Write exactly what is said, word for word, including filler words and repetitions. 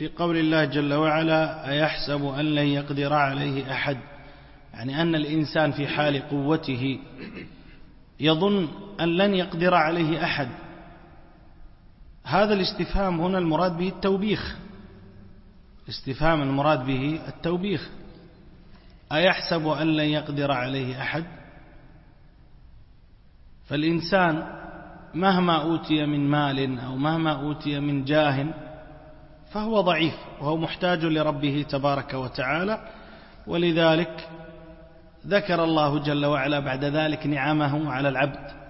في قول الله جل وعلا أيحسب أن لن يقدر عليه أحد، يعني أن الإنسان في حال قوته يظن أن لن يقدر عليه أحد. هذا الاستفهام هنا المراد به التوبيخ، استفهام المراد به التوبيخ. أيحسب أن لن يقدر عليه أحد، فالإنسان مهما أوتي من مال أو مهما أوتي من جاه فهو ضعيف وهو محتاج لربه تبارك وتعالى، ولذلك ذكر الله جل وعلا بعد ذلك نعمه على العبد